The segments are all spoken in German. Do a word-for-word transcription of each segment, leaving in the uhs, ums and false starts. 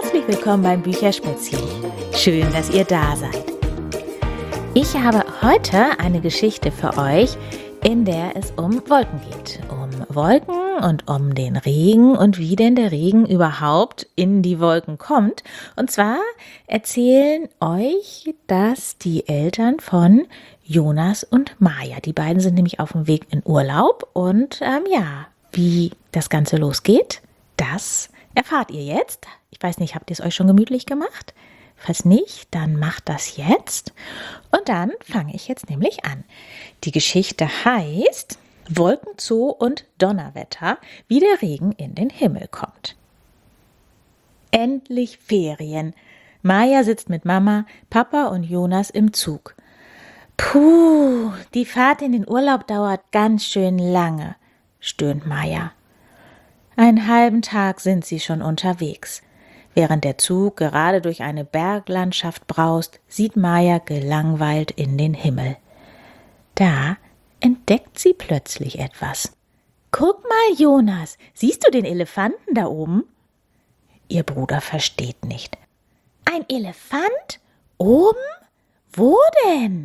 Herzlich willkommen beim Bücherspätzchen. Schön, dass ihr da seid. Ich habe heute eine Geschichte für euch, in der es um Wolken geht. Um Wolken und um den Regen und wie denn der Regen überhaupt in die Wolken kommt. Und zwar erzählen euch das die Eltern von Jonas und Maja. Die beiden sind nämlich auf dem Weg in Urlaub. Und ähm, ja, wie das Ganze losgeht, das erfahrt ihr jetzt. Ich weiß nicht, habt ihr es euch schon gemütlich gemacht? Falls nicht, dann macht das jetzt. Und dann fange ich jetzt nämlich an. Die Geschichte heißt Wolkenzoo und Donnerwetter, wie der Regen in den Himmel kommt. Endlich Ferien. Maja sitzt mit Mama, Papa und Jonas im Zug. Puh, die Fahrt in den Urlaub dauert ganz schön lange, stöhnt Maja. Einen halben Tag sind sie schon unterwegs. Während der Zug gerade durch eine Berglandschaft braust, sieht Maja gelangweilt in den Himmel. Da entdeckt sie plötzlich etwas. »Guck mal, Jonas, siehst du den Elefanten da oben?« Ihr Bruder versteht nicht. »Ein Elefant? Oben? Wo denn?«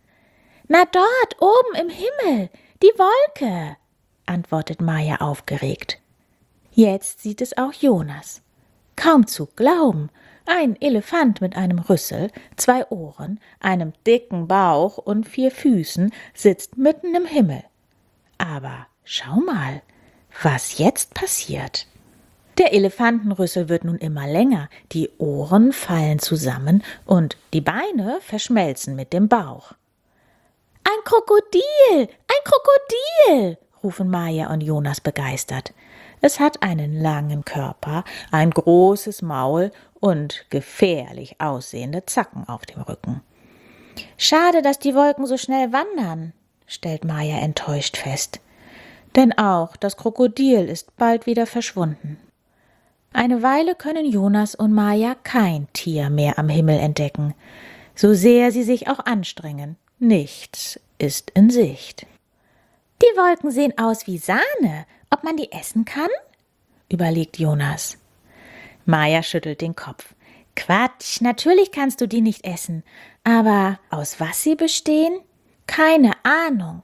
»Na dort, oben im Himmel, die Wolke«, antwortet Maja aufgeregt. Jetzt sieht es auch Jonas. Kaum zu glauben, ein Elefant mit einem Rüssel, zwei Ohren, einem dicken Bauch und vier Füßen sitzt mitten im Himmel. Aber schau mal, was jetzt passiert. Der Elefantenrüssel wird nun immer länger, die Ohren fallen zusammen und die Beine verschmelzen mit dem Bauch. »Ein Krokodil! Ein Krokodil!« rufen Maja und Jonas begeistert. Es hat einen langen Körper, ein großes Maul und gefährlich aussehende Zacken auf dem Rücken. »Schade, dass die Wolken so schnell wandern«, stellt Maja enttäuscht fest. Denn auch das Krokodil ist bald wieder verschwunden. Eine Weile können Jonas und Maja kein Tier mehr am Himmel entdecken, so sehr sie sich auch anstrengen. Nichts ist in Sicht. »Die Wolken sehen aus wie Sahne. Ob man die essen kann?« überlegt Jonas. Maja schüttelt den Kopf. »Quatsch, natürlich kannst du die nicht essen. Aber aus was sie bestehen? Keine Ahnung.«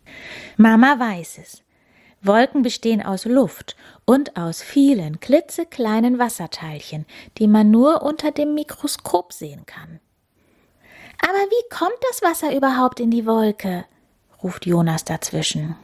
Mama weiß es. Wolken bestehen aus Luft und aus vielen klitzekleinen Wasserteilchen, die man nur unter dem Mikroskop sehen kann. »Aber wie kommt das Wasser überhaupt in die Wolke?« ruft Jonas dazwischen.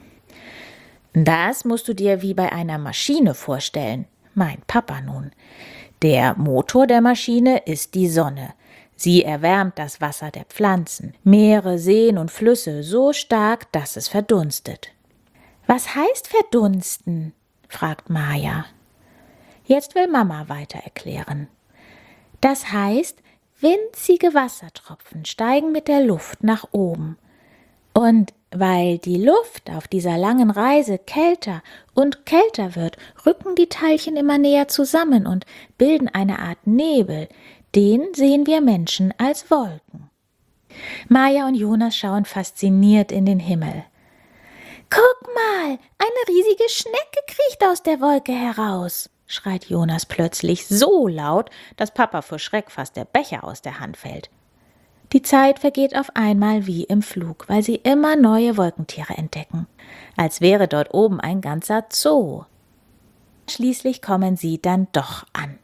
»Das musst du dir wie bei einer Maschine vorstellen«, meint Papa nun. »Der Motor der Maschine ist die Sonne. Sie erwärmt das Wasser der Pflanzen, Meere, Seen und Flüsse so stark, dass es verdunstet.« »Was heißt verdunsten?« fragt Maja. Jetzt will Mama weiter erklären. »Das heißt, winzige Wassertropfen steigen mit der Luft nach oben. Und weil die Luft auf dieser langen Reise kälter und kälter wird, rücken die Teilchen immer näher zusammen und bilden eine Art Nebel. Den sehen wir Menschen als Wolken.« Maja und Jonas schauen fasziniert in den Himmel. »Guck mal, eine riesige Schnecke kriecht aus der Wolke heraus«, schreit Jonas plötzlich so laut, dass Papa vor Schreck fast der Becher aus der Hand fällt. Die Zeit vergeht auf einmal wie im Flug, weil sie immer neue Wolkentiere entdecken. Als wäre dort oben ein ganzer Zoo. Schließlich kommen sie dann doch an.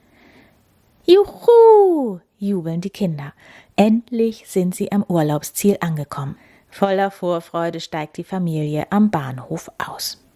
Juhu, jubeln die Kinder. Endlich sind sie am Urlaubsziel angekommen. Voller Vorfreude steigt die Familie am Bahnhof aus.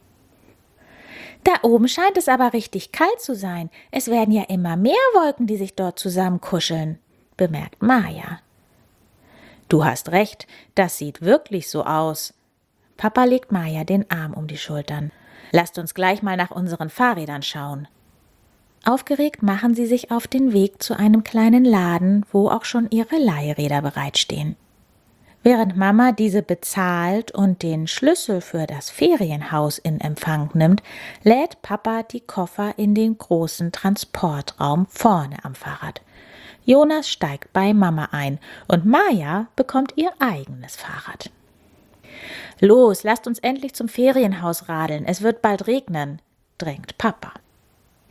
»Da oben scheint es aber richtig kalt zu sein. Es werden ja immer mehr Wolken, die sich dort zusammenkuscheln«, bemerkt Maja. »Du hast recht, das sieht wirklich so aus.« Papa legt Maja den Arm um die Schultern. »Lasst uns gleich mal nach unseren Fahrrädern schauen.« Aufgeregt machen sie sich auf den Weg zu einem kleinen Laden, wo auch schon ihre Leihräder bereitstehen. Während Mama diese bezahlt und den Schlüssel für das Ferienhaus in Empfang nimmt, lädt Papa die Koffer in den großen Transportraum vorne am Fahrrad. Jonas steigt bei Mama ein und Maja bekommt ihr eigenes Fahrrad. »Los, lasst uns endlich zum Ferienhaus radeln, es wird bald regnen«, drängt Papa.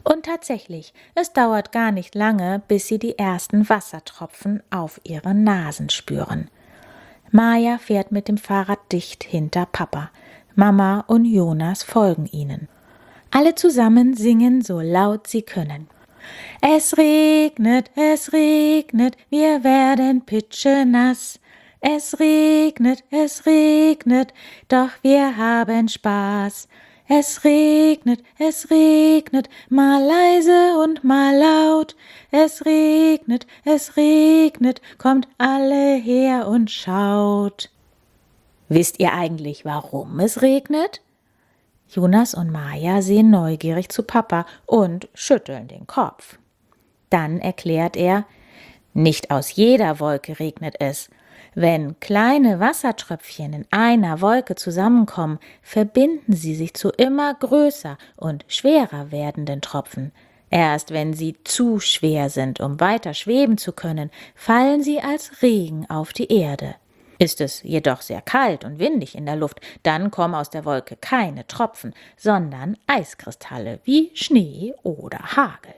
Und tatsächlich, es dauert gar nicht lange, bis sie die ersten Wassertropfen auf ihren Nasen spüren. Maja fährt mit dem Fahrrad dicht hinter Papa. Mama und Jonas folgen ihnen. Alle zusammen singen so laut sie können. Es regnet, es regnet, wir werden pitschenass. Es regnet, es regnet, doch wir haben Spaß. Es regnet, es regnet, mal leise und mal laut. Es regnet, es regnet, kommt alle her und schaut. Wisst ihr eigentlich, warum es regnet? Jonas und Maja sehen neugierig zu Papa und schütteln den Kopf. Dann erklärt er, nicht aus jeder Wolke regnet es. Wenn kleine Wassertröpfchen in einer Wolke zusammenkommen, verbinden sie sich zu immer größer und schwerer werdenden Tropfen. Erst wenn sie zu schwer sind, um weiter schweben zu können, fallen sie als Regen auf die Erde. Ist es jedoch sehr kalt und windig in der Luft, dann kommen aus der Wolke keine Tropfen, sondern Eiskristalle wie Schnee oder Hagel.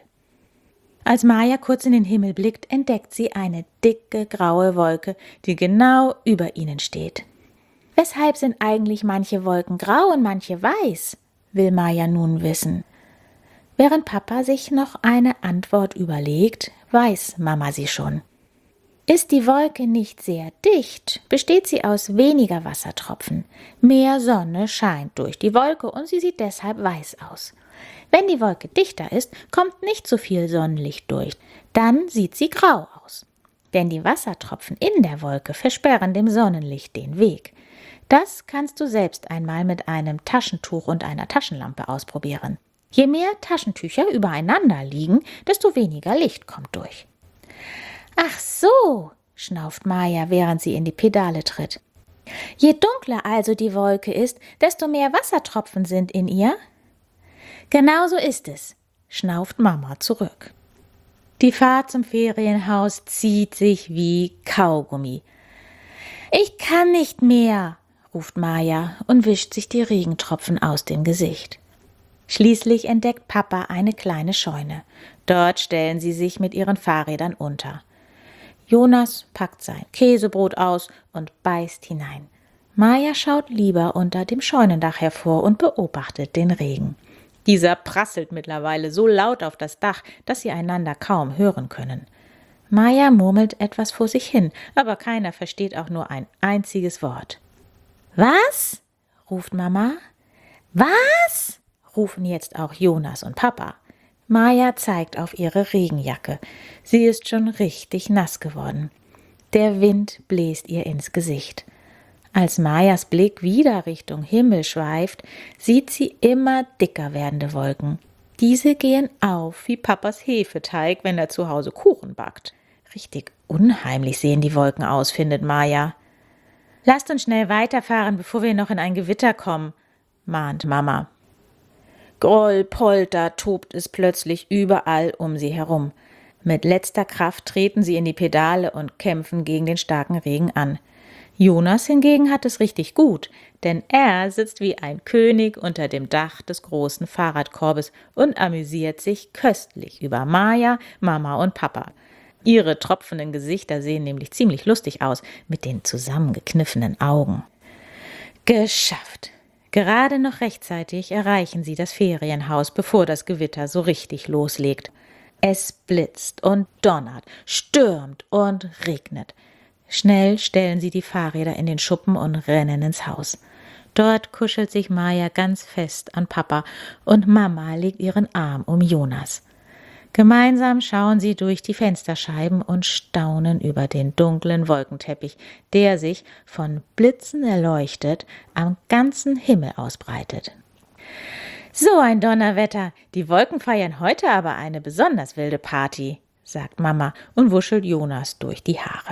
Als Maja kurz in den Himmel blickt, entdeckt sie eine dicke graue Wolke, die genau über ihnen steht. Weshalb sind eigentlich manche Wolken grau und manche weiß? Will Maja nun wissen. Während Papa sich noch eine Antwort überlegt, weiß Mama sie schon. Ist die Wolke nicht sehr dicht, besteht sie aus weniger Wassertropfen. Mehr Sonne scheint durch die Wolke und sie sieht deshalb weiß aus. Wenn die Wolke dichter ist, kommt nicht so viel Sonnenlicht durch. Dann sieht sie grau aus. Denn die Wassertropfen in der Wolke versperren dem Sonnenlicht den Weg. Das kannst du selbst einmal mit einem Taschentuch und einer Taschenlampe ausprobieren. Je mehr Taschentücher übereinander liegen, desto weniger Licht kommt durch. »Ach so«, schnauft Maja, während sie in die Pedale tritt. »Je dunkler also die Wolke ist, desto mehr Wassertropfen sind in ihr?« »Genau so ist es«, schnauft Mama zurück. Die Fahrt zum Ferienhaus zieht sich wie Kaugummi. »Ich kann nicht mehr«, ruft Maja und wischt sich die Regentropfen aus dem Gesicht. Schließlich entdeckt Papa eine kleine Scheune. Dort stellen sie sich mit ihren Fahrrädern unter. Jonas packt sein Käsebrot aus und beißt hinein. Maja schaut lieber unter dem Scheunendach hervor und beobachtet den Regen. Dieser prasselt mittlerweile so laut auf das Dach, dass sie einander kaum hören können. Maja murmelt etwas vor sich hin, aber keiner versteht auch nur ein einziges Wort. »Was?« ruft Mama. »Was?« rufen jetzt auch Jonas und Papa. Maja zeigt auf ihre Regenjacke. Sie ist schon richtig nass geworden. Der Wind bläst ihr ins Gesicht. Als Majas Blick wieder Richtung Himmel schweift, sieht sie immer dicker werdende Wolken. Diese gehen auf wie Papas Hefeteig, wenn er zu Hause Kuchen backt. Richtig unheimlich sehen die Wolken aus, findet Maja. »Lasst uns schnell weiterfahren, bevor wir noch in ein Gewitter kommen«, mahnt Mama. Groll, Polter tobt es plötzlich überall um sie herum. Mit letzter Kraft treten sie in die Pedale und kämpfen gegen den starken Regen an. Jonas hingegen hat es richtig gut, denn er sitzt wie ein König unter dem Dach des großen Fahrradkorbes und amüsiert sich köstlich über Maja, Mama und Papa. Ihre tropfenden Gesichter sehen nämlich ziemlich lustig aus mit den zusammengekniffenen Augen. Geschafft! Gerade noch rechtzeitig erreichen sie das Ferienhaus, bevor das Gewitter so richtig loslegt. Es blitzt und donnert, stürmt und regnet. Schnell stellen sie die Fahrräder in den Schuppen und rennen ins Haus. Dort kuschelt sich Maja ganz fest an Papa und Mama legt ihren Arm um Jonas. Gemeinsam schauen sie durch die Fensterscheiben und staunen über den dunklen Wolkenteppich, der sich, von Blitzen erleuchtet, am ganzen Himmel ausbreitet. »So ein Donnerwetter, die Wolken feiern heute aber eine besonders wilde Party«, sagt Mama und wuschelt Jonas durch die Haare.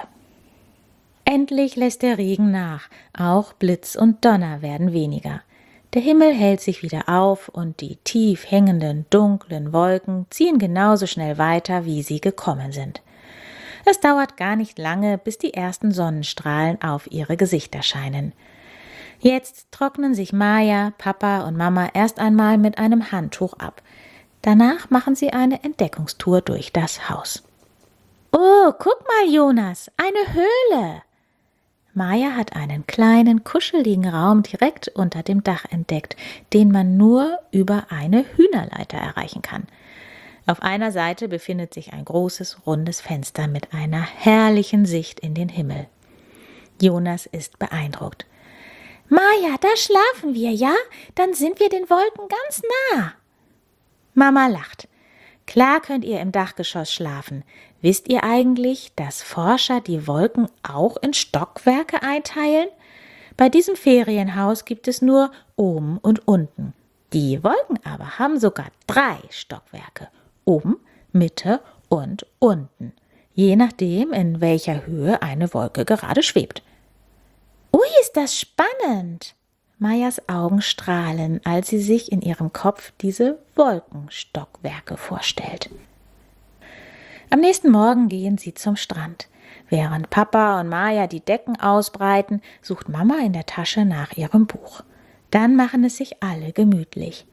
Endlich lässt der Regen nach, auch Blitz und Donner werden weniger. Der Himmel hält sich wieder auf und die tief hängenden, dunklen Wolken ziehen genauso schnell weiter, wie sie gekommen sind. Es dauert gar nicht lange, bis die ersten Sonnenstrahlen auf ihre Gesichter scheinen. Jetzt trocknen sich Maja, Papa und Mama erst einmal mit einem Handtuch ab. Danach machen sie eine Entdeckungstour durch das Haus. »Oh, guck mal, Jonas, eine Höhle!« Maja hat einen kleinen, kuscheligen Raum direkt unter dem Dach entdeckt, den man nur über eine Hühnerleiter erreichen kann. Auf einer Seite befindet sich ein großes, rundes Fenster mit einer herrlichen Sicht in den Himmel. Jonas ist beeindruckt. »Maja, da schlafen wir, ja? Dann sind wir den Wolken ganz nah.« Mama lacht. »Klar könnt ihr im Dachgeschoss schlafen. Wisst ihr eigentlich, dass Forscher die Wolken auch in Stockwerke einteilen? Bei diesem Ferienhaus gibt es nur oben und unten. Die Wolken aber haben sogar drei Stockwerke. Oben, Mitte und unten. Je nachdem, in welcher Höhe eine Wolke gerade schwebt.« »Ui, ist das spannend!« Majas Augen strahlen, als sie sich in ihrem Kopf diese Wolkenstockwerke vorstellt. Am nächsten Morgen gehen sie zum Strand. Während Papa und Maja die Decken ausbreiten, sucht Mama in der Tasche nach ihrem Buch. Dann machen es sich alle gemütlich.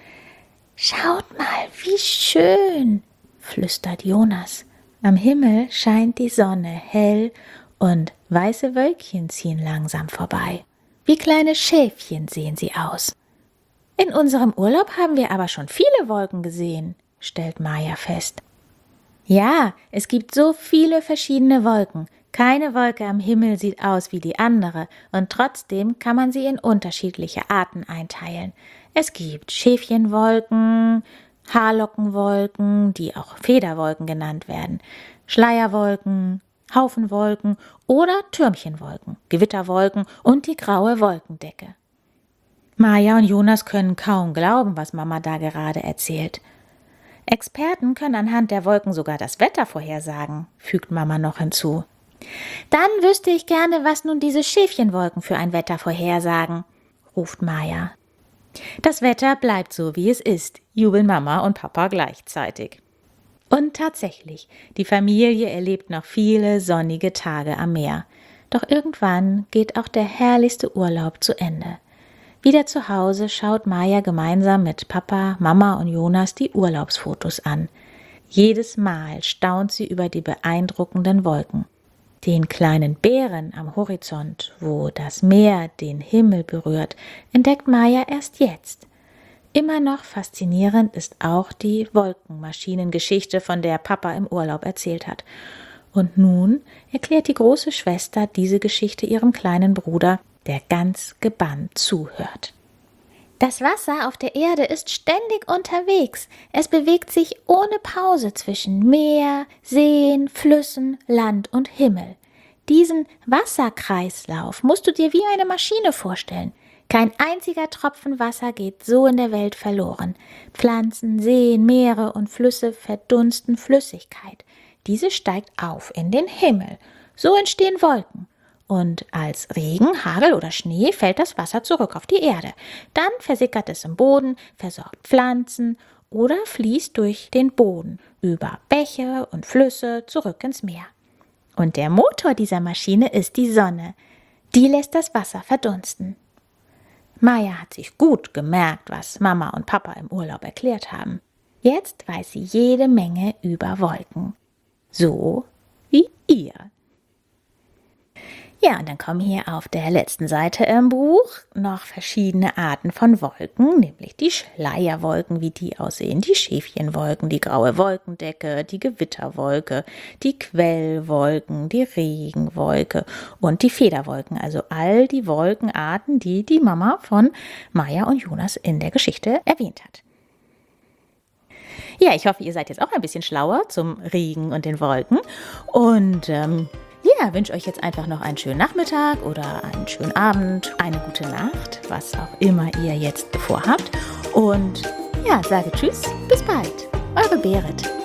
»Schaut mal, wie schön«, flüstert Jonas. Am Himmel scheint die Sonne hell und weiße Wölkchen ziehen langsam vorbei. Wie kleine Schäfchen sehen sie aus. »In unserem Urlaub haben wir aber schon viele Wolken gesehen«, stellt Maja fest. »Ja, es gibt so viele verschiedene Wolken. Keine Wolke am Himmel sieht aus wie die andere und trotzdem kann man sie in unterschiedliche Arten einteilen. Es gibt Schäfchenwolken, Haarlockenwolken, die auch Federwolken genannt werden, Schleierwolken, Haufenwolken oder Türmchenwolken, Gewitterwolken und die graue Wolkendecke.« Maja und Jonas können kaum glauben, was Mama da gerade erzählt. »Experten können anhand der Wolken sogar das Wetter vorhersagen«, fügt Mama noch hinzu. »Dann wüsste ich gerne, was nun diese Schäfchenwolken für ein Wetter vorhersagen«, ruft Maja. »Das Wetter bleibt so, wie es ist«, jubeln Mama und Papa gleichzeitig. Und tatsächlich, die Familie erlebt noch viele sonnige Tage am Meer. Doch irgendwann geht auch der herrlichste Urlaub zu Ende. Wieder zu Hause schaut Maja gemeinsam mit Papa, Mama und Jonas die Urlaubsfotos an. Jedes Mal staunt sie über die beeindruckenden Wolken. Den kleinen Bären am Horizont, wo das Meer den Himmel berührt, entdeckt Maja erst jetzt. Immer noch faszinierend ist auch die Wolkenmaschinengeschichte, von der Papa im Urlaub erzählt hat. Und nun erklärt die große Schwester diese Geschichte ihrem kleinen Bruder, der ganz gebannt zuhört. »Das Wasser auf der Erde ist ständig unterwegs. Es bewegt sich ohne Pause zwischen Meer, Seen, Flüssen, Land und Himmel. Diesen Wasserkreislauf musst du dir wie eine Maschine vorstellen. Kein einziger Tropfen Wasser geht so in der Welt verloren. Pflanzen, Seen, Meere und Flüsse verdunsten Flüssigkeit. Diese steigt auf in den Himmel. So entstehen Wolken. Und als Regen, Hagel oder Schnee fällt das Wasser zurück auf die Erde. Dann versickert es im Boden, versorgt Pflanzen oder fließt durch den Boden über Bäche und Flüsse zurück ins Meer. Und der Motor dieser Maschine ist die Sonne. Die lässt das Wasser verdunsten.« Maja hat sich gut gemerkt, was Mama und Papa im Urlaub erklärt haben. Jetzt weiß sie jede Menge über Wolken. So wie ihr. Ja, und dann kommen hier auf der letzten Seite im Buch noch verschiedene Arten von Wolken, nämlich die Schleierwolken, wie die aussehen, die Schäfchenwolken, die graue Wolkendecke, die Gewitterwolke, die Quellwolken, die Regenwolke und die Federwolken, also all die Wolkenarten, die die Mama von Maja und Jonas in der Geschichte erwähnt hat. Ja, ich hoffe, ihr seid jetzt auch ein bisschen schlauer zum Regen und den Wolken und ähm, ja, wünsche euch jetzt einfach noch einen schönen Nachmittag oder einen schönen Abend, eine gute Nacht, was auch immer ihr jetzt vorhabt. Und ja, sage Tschüss, bis bald. Eure Berit.